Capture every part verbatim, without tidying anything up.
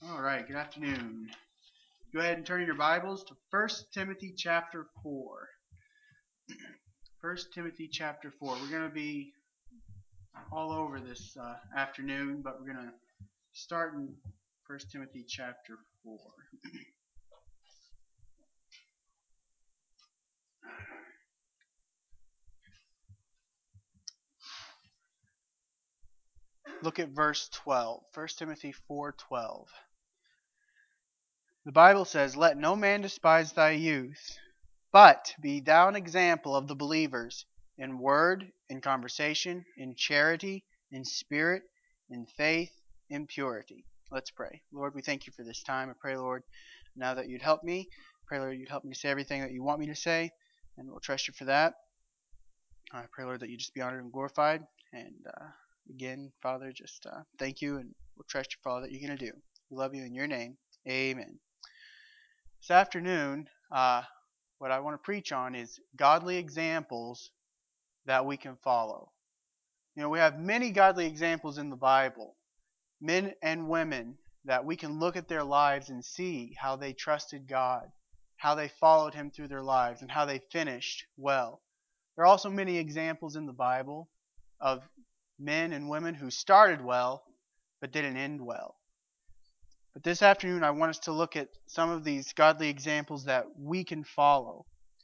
All right, good afternoon. Go ahead and turn your Bibles to First Timothy chapter four. First Timothy chapter four. We're going to be all over this uh, afternoon, but we're going to start in First Timothy chapter four. Look at verse twelve. First Timothy four twelve. The Bible says, "Let no man despise thy youth, but be thou an example of the believers in word, in conversation, in charity, in spirit, in faith, in purity." Let's pray. Lord, we thank you for this time. I pray, Lord, now that you'd help me. Pray, Lord, you'd help me to say everything that you want me to say, and we'll trust you for that. I pray, Lord, that you just be honored and glorified. And uh, again, Father, just uh, thank you, and we'll trust you for all that you're going to do. We love you in your name. Amen. This afternoon, uh, what I want to preach on is godly examples that we can follow. You know, we have many godly examples in the Bible, men and women that we can look at their lives and see how they trusted God, how they followed Him through their lives, and how they finished well. There are also many examples in the Bible of men and women who started well but didn't end well. But this afternoon, I want us to look at some of these godly examples that we can follow.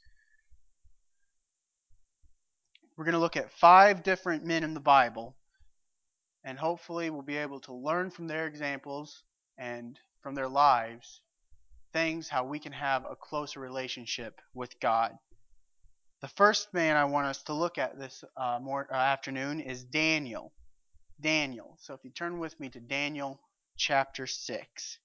We're going to look at five different men in the Bible, and hopefully we'll be able to learn from their examples and from their lives things how we can have a closer relationship with God. The first man I want us to look at this uh, more, uh, afternoon is Daniel. Daniel. So if you turn with me to Daniel chapter six.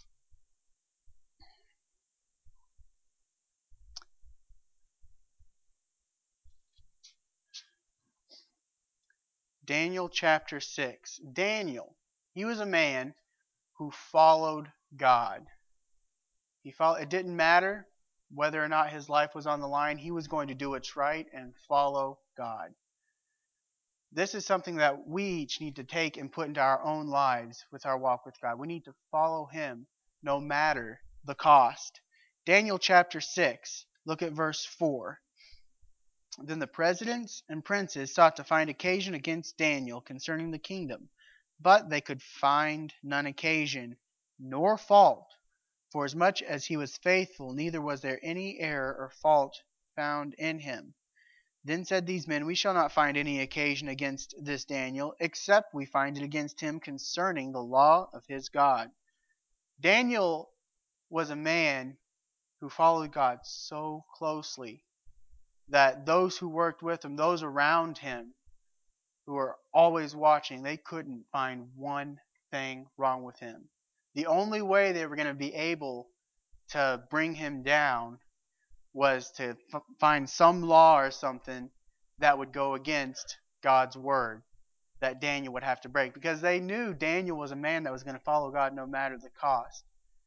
Daniel chapter six. Daniel, he was a man who followed God. He followed, it didn't matter whether or not his life was on the line. He was going to do what's right and follow God. This is something that we each need to take and put into our own lives with our walk with God. We need to follow Him no matter the cost. Daniel chapter six, look at verse four. Then the presidents and princes sought to find occasion against Daniel concerning the kingdom, but they could find none occasion, nor fault. Forasmuch as he was faithful, neither was there any error or fault found in him. Then said these men, We shall not find any occasion against this Daniel, except we find it against him concerning the law of his God. Daniel was a man who followed God so closely that those who worked with him, those around him, who were always watching, they couldn't find one thing wrong with him. The only way they were going to be able to bring him down was to f- find some law or something that would go against God's word that Daniel would have to break, because they knew Daniel was a man that was going to follow God no matter the cost.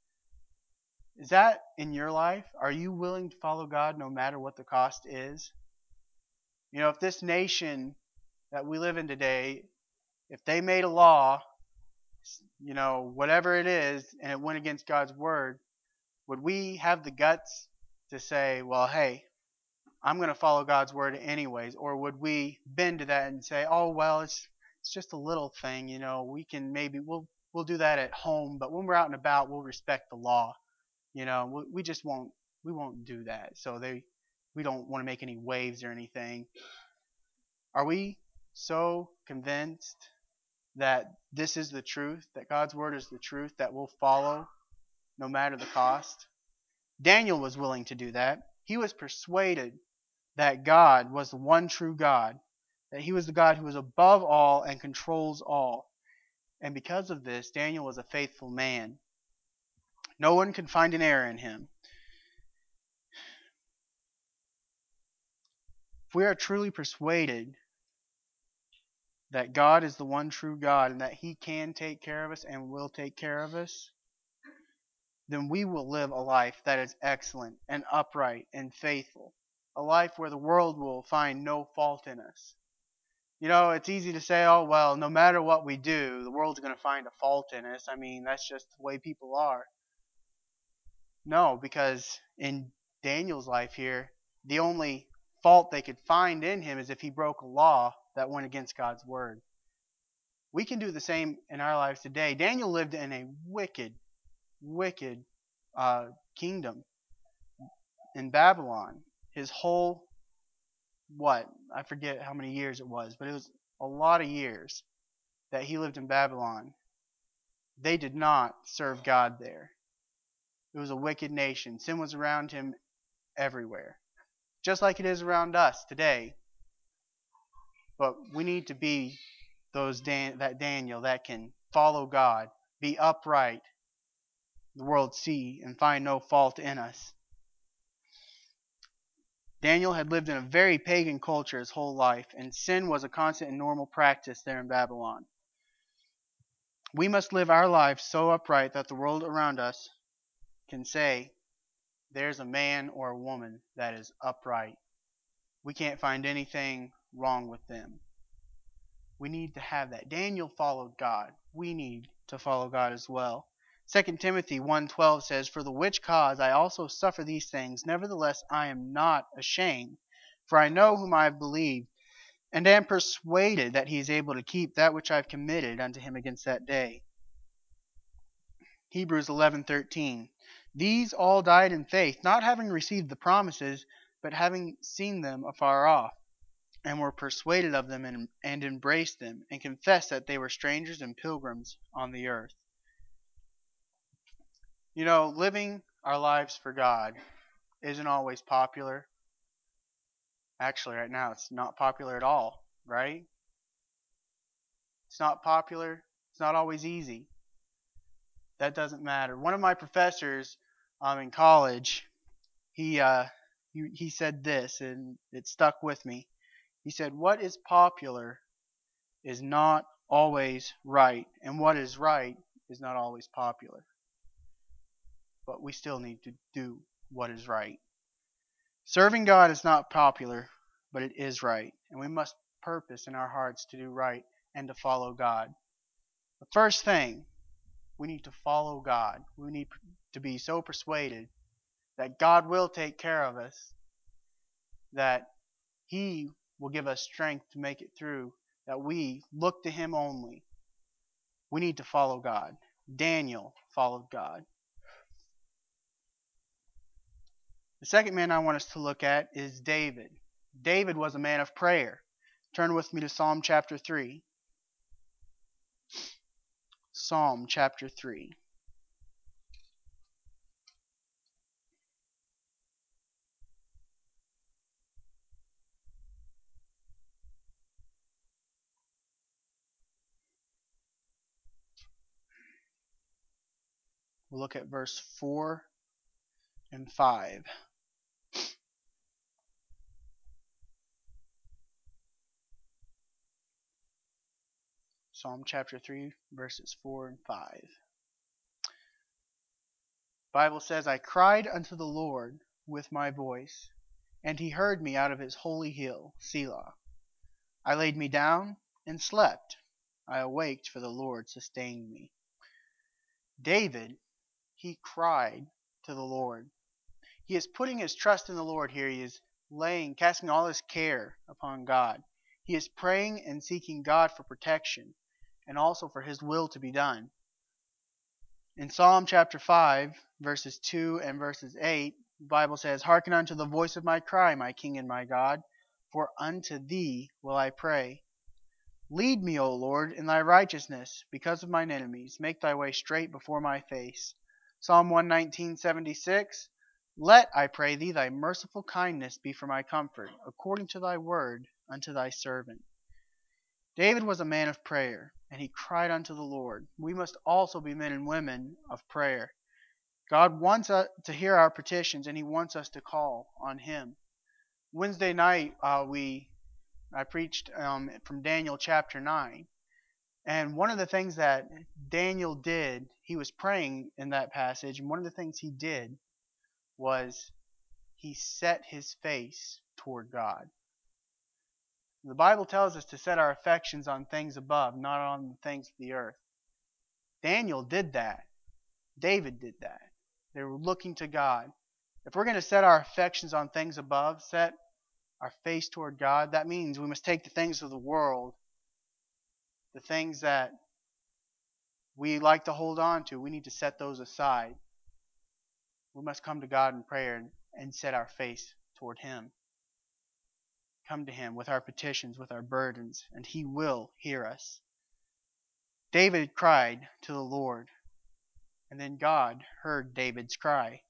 Is that in your life? Are you willing to follow God no matter what the cost is? You know, if this nation that we live in today, if they made a law, you know, whatever it is, and it went against God's word, would we have the guts to say, well, hey, I'm going to follow God's word anyways? Or would we bend to that and say, oh, well, it's it's just a little thing, you know, we can maybe, we'll we'll do that at home, but when we're out and about, we'll respect the law. You know, we, we just won't, we won't do that. So they, we don't want to make any waves or anything. Are we so convinced that this is the truth, that God's word is the truth, that we'll follow no matter the cost? Daniel was willing to do that. He was persuaded that God was the one true God, that He was the God who was above all and controls all. And because of this, Daniel was a faithful man. No one could find an error in him. If we are truly persuaded that God is the one true God and that He can take care of us and will take care of us, then we will live a life that is excellent and upright and faithful, a life where the world will find no fault in us. You know, it's easy to say, oh, well, no matter what we do, the world's going to find a fault in us. I mean, that's just the way people are. No, because in Daniel's life here, the only fault they could find in him is if he broke a law that went against God's word. We can do the same in our lives today. Daniel lived in a wicked, wicked uh, kingdom in Babylon. His whole, what? I forget how many years it was, but it was a lot of years that he lived in Babylon. They did not serve God there. It was a wicked nation. Sin was around him everywhere, just like it is around us today. But we need to be those Dan- that Daniel that can follow God, be upright, the world see, and find no fault in us. Daniel had lived in a very pagan culture his whole life, and sin was a constant and normal practice there in Babylon. We must live our lives so upright that the world around us can say, there's a man or a woman that is upright. We can't find anything wrong with them. We need to have that. Daniel followed God. We need to follow God as well. Second Timothy one twelve says, for the which cause I also suffer these things, nevertheless I am not ashamed, for I know whom I have believed, and am persuaded that he is able to keep that which I have committed unto him against that day. Hebrews eleven thirteen. These all died in faith, not having received the promises, but having seen them afar off, and were persuaded of them, and, and embraced them, and confessed that they were strangers and pilgrims on the earth. You know, living our lives for God isn't always popular. Actually, right now, it's not popular at all, right? It's not popular. It's not always easy. That doesn't matter. One of my professors um, in college, he, uh, he he said this, and it stuck with me. He said, "What is popular is not always right, and what is right is not always popular. But we still need to do what is right. Serving God is not popular, but it is right, and we must purpose in our hearts to do right and to follow God. The first thing, we need to follow God. We need to be so persuaded that God will take care of us, that He will give us strength to make it through, that we look to Him only. We need to follow God. Daniel followed God. The second man I want us to look at is David. David was a man of prayer. Turn with me to Psalm chapter three. Psalm chapter three. We'll look at verse four and five. Psalm chapter three, verses four and five. The Bible says, I cried unto the Lord with my voice, and he heard me out of his holy hill, Selah. I laid me down and slept. I awaked, for the Lord sustained me. David, he cried to the Lord. He is putting his trust in the Lord here. He is laying, casting all his care upon God. He is praying and seeking God for protection and also for his will to be done. In Psalm chapter five, verses two and verses eight, the Bible says, Hearken unto the voice of my cry, my King and my God, for unto thee will I pray. Lead me, O Lord, in thy righteousness, because of mine enemies. Make thy way straight before my face. Psalm one nineteen, seventy-six. Let, I pray thee, thy merciful kindness be for my comfort, according to thy word unto thy servant. David was a man of prayer, and he cried unto the Lord. We must also be men and women of prayer. God wants us to hear our petitions, and he wants us to call on him. Wednesday night, uh, we I preached um, from Daniel chapter nine. And one of the things that Daniel did, he was praying in that passage, and one of the things he did was he set his face toward God. The Bible tells us to set our affections on things above, not on the things of the earth. Daniel did that. David did that. They were looking to God. If we're going to set our affections on things above, set our face toward God, that means we must take the things of the world, the things that we like to hold on to, we need to set those aside. We must come to God in prayer and set our face toward Him. Come to Him with our petitions, with our burdens, and He will hear us. David cried to the Lord, and then God heard David's cry.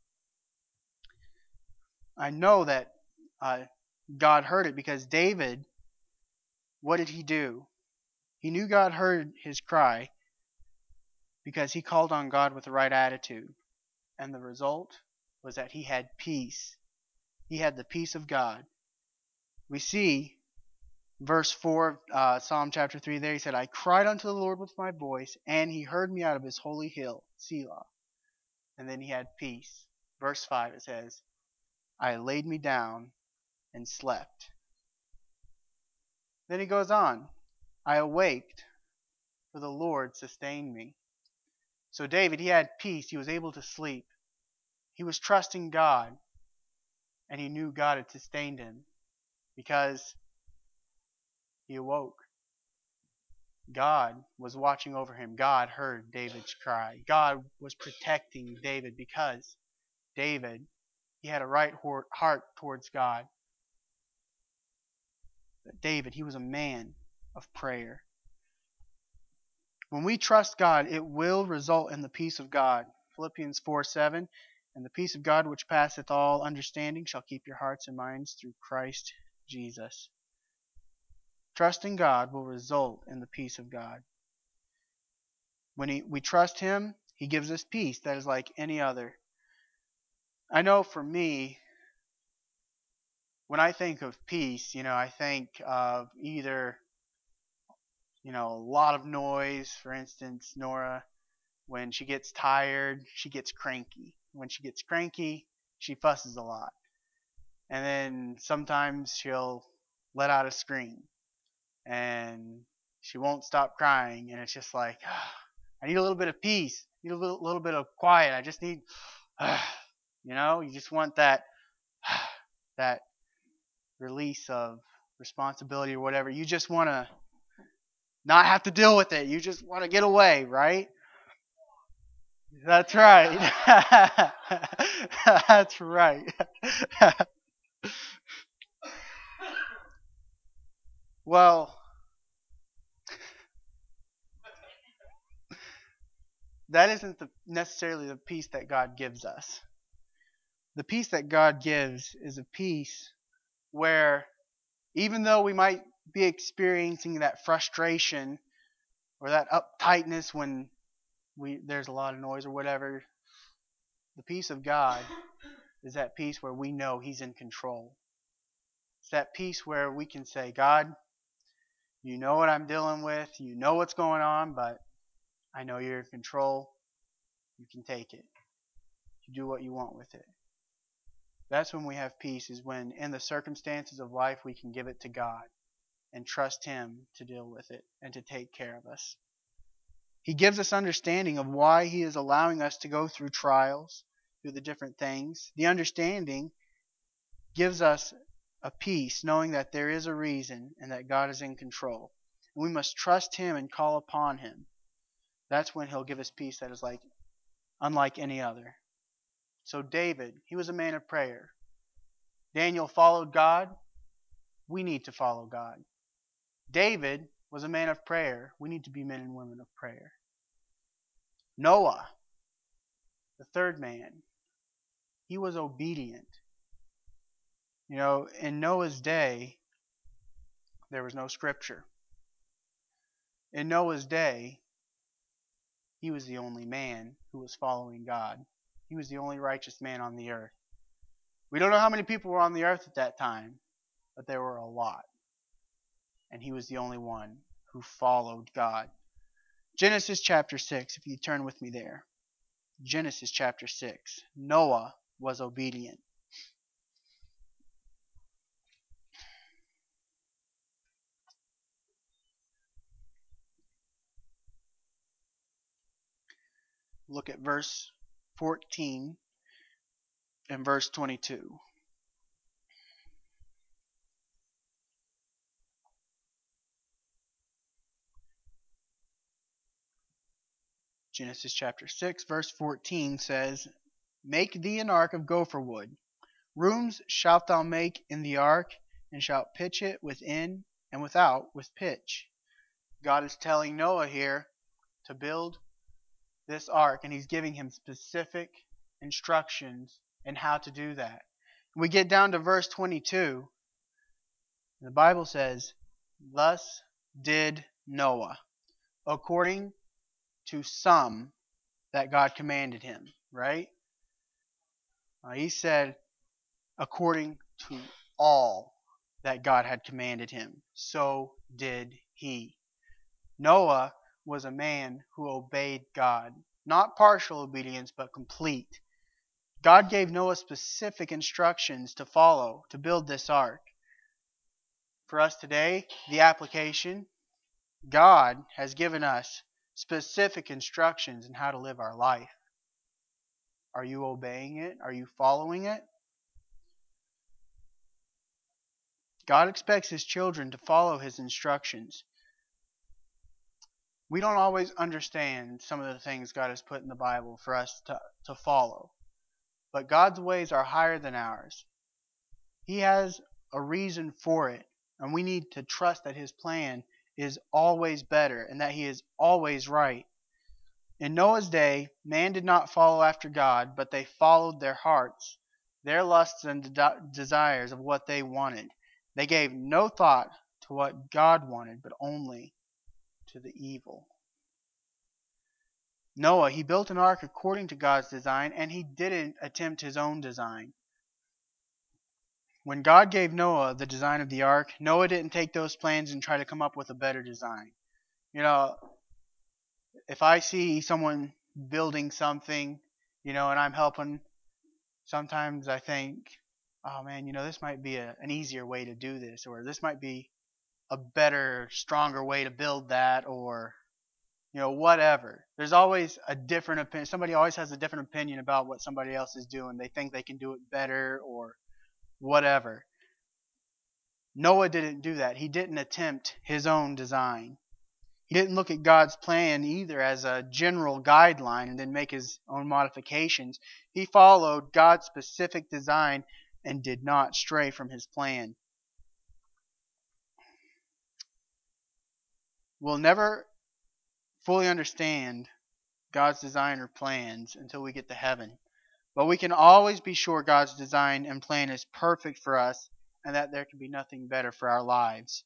I know that uh, God heard it because David, what did he do? He knew God heard his cry because he called on God with the right attitude. And the result was that he had peace. He had the peace of God. We see verse four of uh, Psalm chapter three there. He said, I cried unto the Lord with my voice, and he heard me out of his holy hill, Selah. And then he had peace. Verse five, it says, I laid me down and slept. Then he goes on, I awaked, for the Lord sustained me. So David, he had peace. He was able to sleep. He was trusting God, and he knew God had sustained him because he awoke. God was watching over him. God heard David's cry. God was protecting David because David, he had a right heart towards God. But David, he was a man of prayer. When we trust God, it will result in the peace of God. Philippians four seven, and the peace of God which passeth all understanding shall keep your hearts and minds through Christ Jesus. Trusting God will result in the peace of God. When he, we trust Him, He gives us peace that is like any other. I know for me, when I think of peace, you know, I think of either, you know, a lot of noise. For instance, Nora, when she gets tired, she gets cranky. When she gets cranky, she fusses a lot. And then sometimes she'll let out a scream. And she won't stop crying. And it's just like, ah, I need a little bit of peace. I need a little, little bit of quiet. I just need, ah, you know, you just want that, ah, that release of responsibility or whatever. You just want to not have to deal with it. You just want to get away, right? That's right. That's right. Well, that isn't the, necessarily the peace that God gives us. The peace that God gives is a peace where even though we might be experiencing that frustration or that uptightness when we there's a lot of noise or whatever, the peace of God is that peace where we know He's in control. It's that peace where we can say, God, you know what I'm dealing with, you know what's going on, but I know you're in control. You can take it. You do what you want with it. That's when we have peace, is when in the circumstances of life we can give it to God and trust Him to deal with it and to take care of us. He gives us understanding of why He is allowing us to go through trials, through the different things. The understanding gives us a peace, knowing that there is a reason and that God is in control. And we must trust Him and call upon Him. That's when He'll give us peace that is like unlike any other. So David, he was a man of prayer. Daniel followed God. We need to follow God. David was a man of prayer. We need to be men and women of prayer. Noah, the third man, he was obedient. You know, in Noah's day, there was no scripture. In Noah's day, he was the only man who was following God. He was the only righteous man on the earth. We don't know how many people were on the earth at that time, but there were a lot. And he was the only one who followed God. Genesis chapter six, if you turn with me there. Genesis chapter six. Noah was obedient. Look at verse fourteen and verse twenty-two. Genesis chapter six, verse fourteen says, Make thee an ark of gopher wood. Rooms shalt thou make in the ark, and shalt pitch it within and without with pitch. God is telling Noah here to build this ark, and he's giving him specific instructions in how to do that. We get down to verse twenty-two. The Bible says, Thus did Noah, according to some that God commanded him, right? Uh, he said, according to all that God had commanded him, so did he. Noah was a man who obeyed God. Not partial obedience, but complete. God gave Noah specific instructions to follow to build this ark. For us today, the application, God has given us specific instructions in how to live our life. Are you obeying it? Are you following it? God expects His children to follow His instructions. We don't always understand some of the things God has put in the Bible for us to, to follow. But God's ways are higher than ours. He has a reason for it, and we need to trust that His plan is always better and that He is always right. In Noah's day, man did not follow after God, but they followed their hearts, their lusts and de- desires of what they wanted. They gave no thought to what God wanted, but only to the evil. Noah, he built an ark according to God's design, and he didn't attempt his own design. When God gave Noah the design of the ark, Noah didn't take those plans and try to come up with a better design. You know, if I see someone building something, you know, and I'm helping, sometimes I think, oh man, you know, this might be a, an easier way to do this, or this might be a better, stronger way to build that, or you know, whatever. There's always a different opinion. Somebody always has a different opinion about what somebody else is doing. They think they can do it better or whatever. Noah didn't do that. He didn't attempt his own design. He didn't look at God's plan either as a general guideline and then make his own modifications. He followed God's specific design and did not stray from his plan. We'll never fully understand God's design or plans until we get to heaven. But we can always be sure God's design and plan is perfect for us and that there can be nothing better for our lives.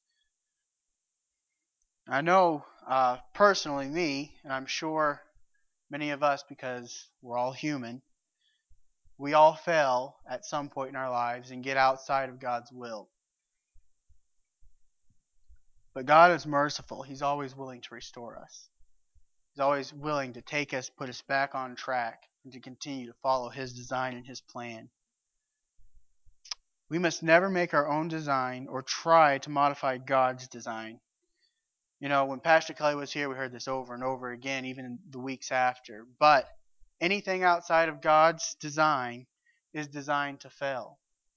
I know uh, personally me, and I'm sure many of us, because we're all human, we all fail at some point in our lives and get outside of God's will. But God is merciful. He's always willing to restore us. He's always willing to take us, put us back on track, and to continue to follow His design and His plan. We must never make our own design or try to modify God's design. You know, when Pastor Kelly was here, we heard this over and over again, even the weeks after. But anything outside of God's design is designed to fail.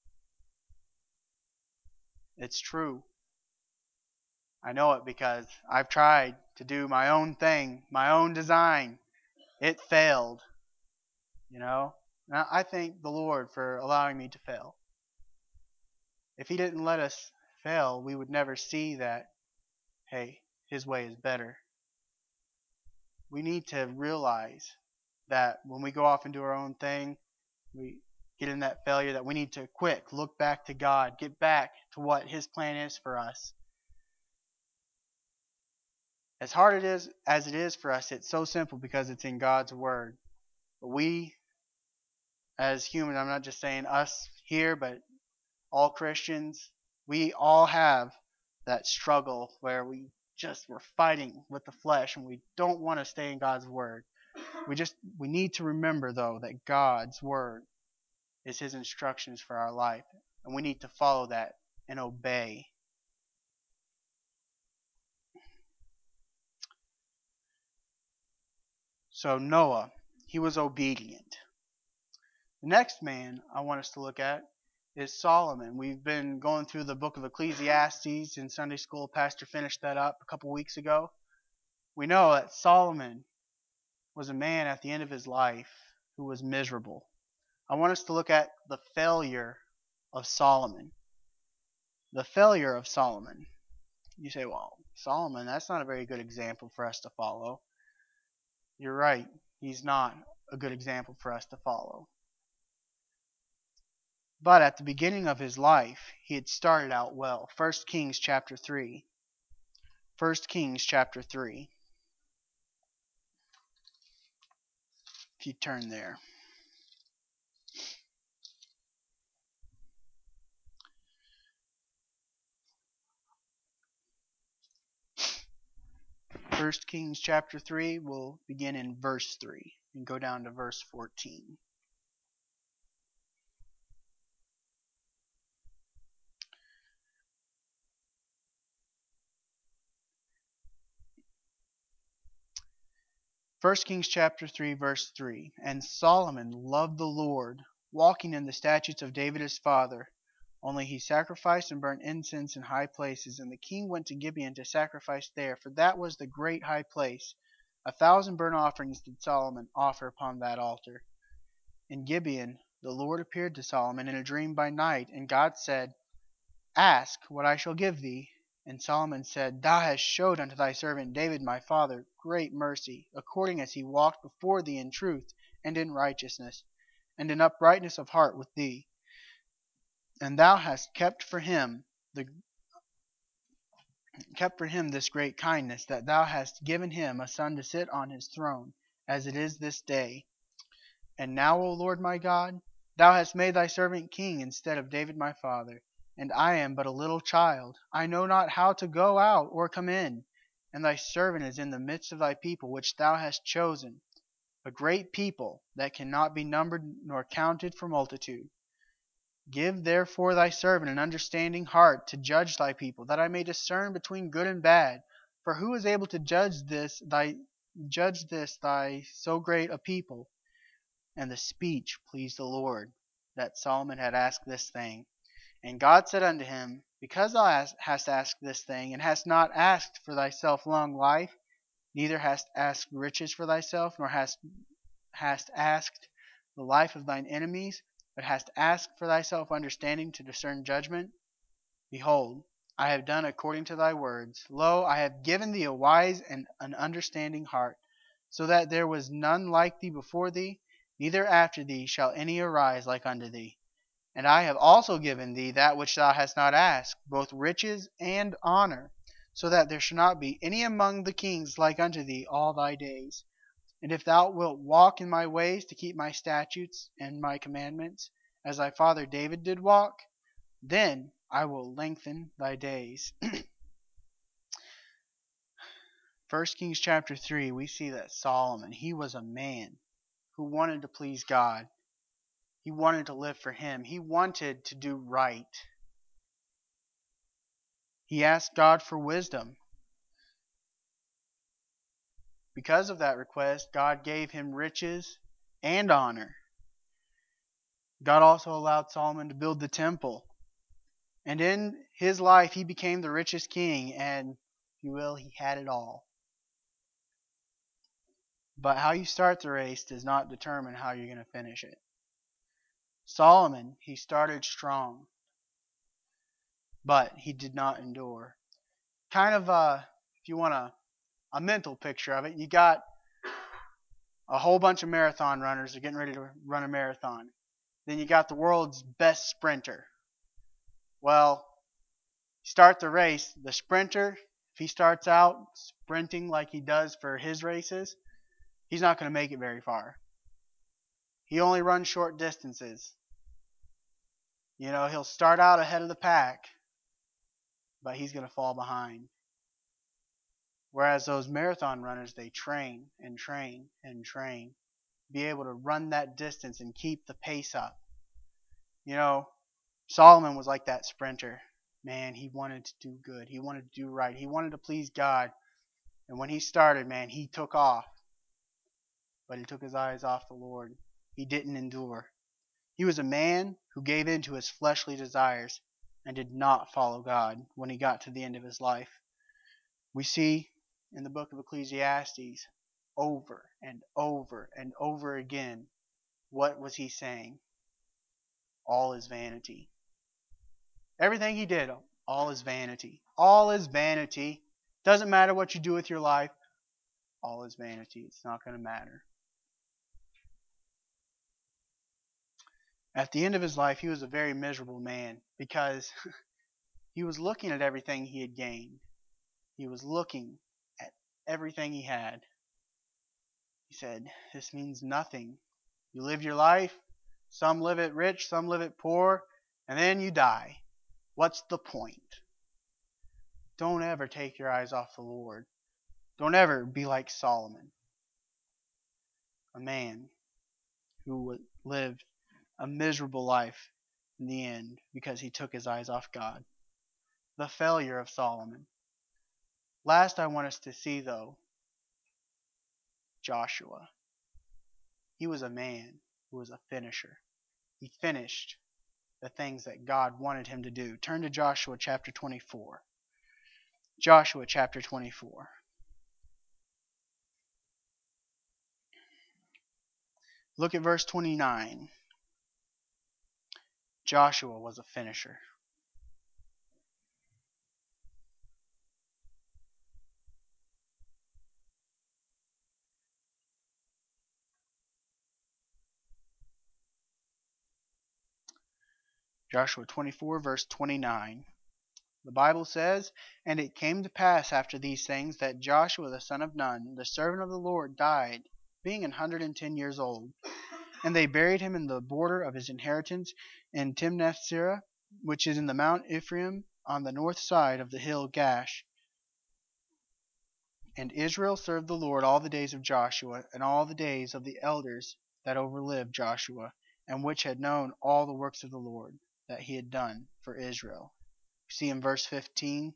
It's true. I know it because I've tried to do my own thing, my own design. It failed. You know? And I thank the Lord for allowing me to fail. If He didn't let us fail, we would never see that, hey, His way is better. We need to realize that when we go off and do our own thing, we get in that failure, that we need to quick look back to God, get back to what His plan is for us. As hard it is as it is for us, it's so simple because it's in God's Word. But we, as humans, I'm not just saying us here, but all Christians, we all have that struggle where we just we're fighting with the flesh and we don't want to stay in God's Word. We just we need to remember though that God's Word is His instructions for our life, and we need to follow that and obey. So Noah, He was obedient. The next man I want us to look at is Solomon. We've been going through the book of Ecclesiastes in Sunday school. Pastor finished that up a couple weeks ago. We know that Solomon was a man at the end of his life who was miserable. I want us to look at the failure of Solomon. The failure of Solomon. You say, well, Solomon, that's not a very good example for us to follow. You're right. He's not a good example for us to follow. But at the beginning of his life, he had started out well. First Kings chapter three. First Kings chapter three. If you turn there. First Kings chapter three, we'll begin in verse three and go down to verse fourteen. First Kings chapter three, verse three. And Solomon loved the Lord, walking in the statutes of David his father. Only he sacrificed and burnt incense in high places, and the king went to Gibeon to sacrifice there, for that was the great high place. A thousand burnt offerings did Solomon offer upon that altar. In Gibeon the Lord appeared to Solomon in a dream by night, and God said, Ask what I shall give thee. And Solomon said, Thou hast showed unto thy servant David my father great mercy, according as he walked before thee in truth, and in righteousness, and in uprightness of heart with thee. And thou hast kept for him the kept for him this great kindness, that thou hast given him a son to sit on his throne, as it is this day. And now, O Lord my God, thou hast made thy servant king instead of David my father. And I am but a little child. I know not how to go out or come in. And thy servant is in the midst of thy people, which thou hast chosen, a great people that cannot be numbered nor counted for multitude. Give therefore thy servant an understanding heart to judge thy people, that I may discern between good and bad. For who is able to judge this thy judge this thy so great a people? And the speech pleased the Lord, that Solomon had asked this thing. And God said unto him, Because thou hast asked this thing, and hast not asked for thyself long life, neither hast asked riches for thyself, nor hast, hast asked the life of thine enemies, but hast asked for thyself understanding to discern judgment, behold, I have done according to thy words. Lo, I have given thee a wise and an understanding heart, so that there was none like thee before thee, neither after thee shall any arise like unto thee. And I have also given thee that which thou hast not asked, both riches and honor, so that there shall not be any among the kings like unto thee all thy days. And if thou wilt walk in my ways to keep my statutes and my commandments, as thy father David did walk, then I will lengthen thy days. First Kings chapter three, we see that Solomon, he was a man who wanted to please God. He wanted to live for him. He wanted to do right. He asked God for wisdom. Because of that request, God gave him riches and honor. God also allowed Solomon to build the temple. And in his life, he became the richest king, and, if you will, he had it all. But how you start the race does not determine how you're going to finish it. Solomon, he started strong, but he did not endure. Kind of, uh, if you want a, a mental picture of it, you got a whole bunch of marathon runners that are getting ready to run a marathon. Then you got the world's best sprinter. Well, start the race, the sprinter, if he starts out sprinting like he does for his races, he's not going to make it very far. He only runs short distances. You know, he'll start out ahead of the pack, but he's going to fall behind. Whereas those marathon runners, they train and train and train, be able to run that distance and keep the pace up. You know, Solomon was like that sprinter. Man, he wanted to do good. He wanted to do right. He wanted to please God. And when he started, man, he took off. but he took his eyes off the Lord. He didn't endure. He was a man who gave in to his fleshly desires and did not follow God when he got to the end of his life. We see in the book of Ecclesiastes over and over and over again, what was he saying? All is vanity. Everything he did, all is vanity. All is vanity. Doesn't matter what you do with your life, all is vanity. It's not going to matter. At the end of his life, he was a very miserable man because he was looking at everything he had gained. He was looking at everything he had. He said, this means nothing. You live your life, some live it rich, some live it poor, and then you die. What's the point? Don't ever take your eyes off the Lord. Don't ever be like Solomon, a man who lived a miserable life in the end because he took his eyes off God. The failure of Solomon. Last I want us to see, though, Joshua. He was a man who was a finisher. He finished the things that God wanted him to do. Turn to Joshua chapter twenty-four. Joshua chapter twenty-four. Look at verse twenty-nine. Joshua was a finisher. Joshua twenty-four, verse twenty-nine. The Bible says, And it came to pass after these things that Joshua the son of Nun, the servant of the Lord, died, being an hundred and ten years old. And they buried him in the border of his inheritance in Timnath-serah, which is in the Mount Ephraim, on the north side of the hill Gash. And Israel served the Lord all the days of Joshua, and all the days of the elders that overlived Joshua, and which had known all the works of the Lord that he had done for Israel. See in verse fifteen,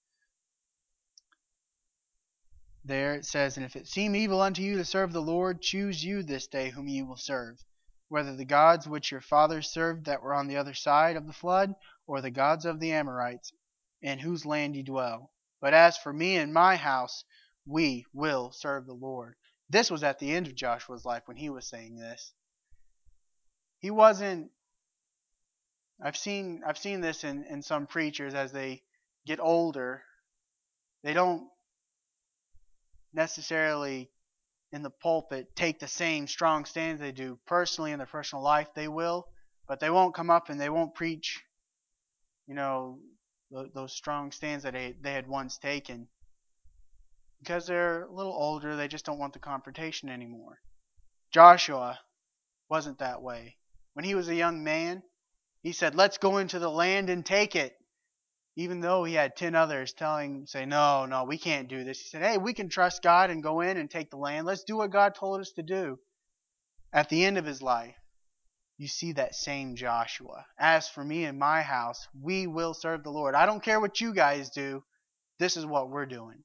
there it says, And if it seem evil unto you to serve the Lord, choose you this day whom ye will serve, whether the gods which your fathers served that were on the other side of the flood, or the gods of the Amorites, in whose land ye dwell. But as for me and my house, we will serve the Lord. This was at the end of Joshua's life when he was saying this. He wasn't I've seen I've seen this in, in some preachers as they get older. They don't necessarily in the pulpit take the same strong stands they do personally in their personal life. They will, but they won't come up and they won't preach, you know, th- those strong stands that they, they had once taken. Because they're a little older, they just don't want the confrontation anymore. Joshua wasn't that way. When he was a young man, he said, let's go into the land and take it. Even though he had ten others telling, say, no, no, we can't do this. He said, hey, we can trust God and go in and take the land. Let's do what God told us to do. At the end of his life, you see that same Joshua. As for me and my house, we will serve the Lord. I don't care what you guys do. This is what we're doing.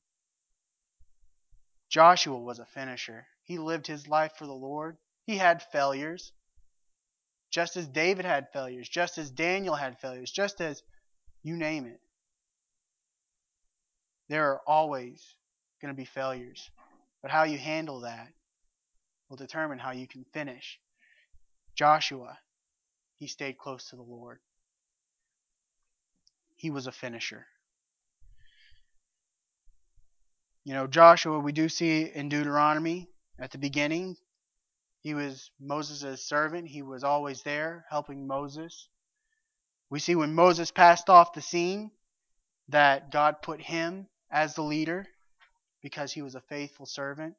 Joshua was a finisher. He lived his life for the Lord. He had failures, just as David had failures, just as Daniel had failures, just as you name it. There are always going to be failures. But how you handle that will determine how you can finish. Joshua, he stayed close to the Lord. He was a finisher. You know, Joshua, we do see in Deuteronomy at the beginning, he was Moses' servant. He was always there helping Moses. We see when Moses passed off the scene that God put him as the leader because he was a faithful servant.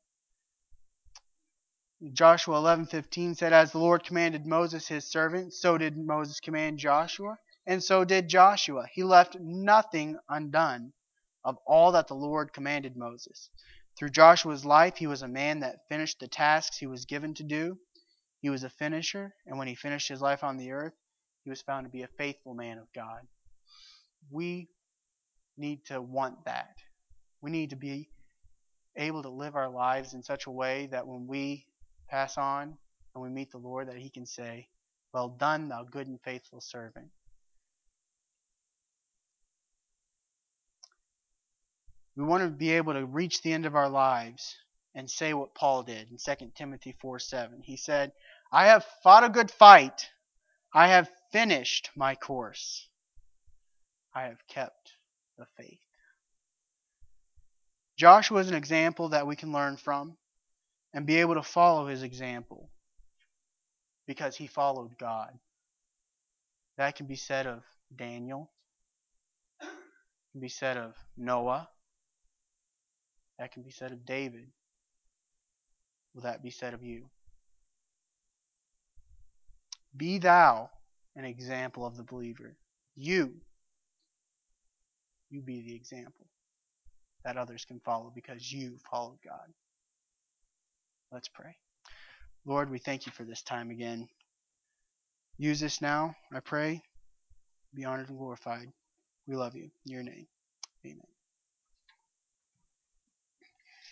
Joshua eleven fifteen said, As the Lord commanded Moses his servant, so did Moses command Joshua, and so did Joshua. He left nothing undone of all that the Lord commanded Moses. Through Joshua's life, he was a man that finished the tasks he was given to do. He was a finisher, and when he finished his life on the earth, he was found to be a faithful man of God. We need to want that. We need to be able to live our lives in such a way that when we pass on and we meet the Lord, that He can say, "Well done, thou good and faithful servant." We want to be able to reach the end of our lives and say what Paul did in Second Timothy four seven. He said, "I have fought a good fight. I have finished my course. I have kept the faith." Joshua is an example that we can learn from and be able to follow his example because he followed God. That can be said of Daniel. It can be said of Noah. That can be said of David. Will that be said of you? Be thou an example of the believer. You, you be the example that others can follow because you followed God. Let's pray. Lord, we thank you for this time again. Use this now, I pray. Be honored and glorified. We love you. In your name, amen.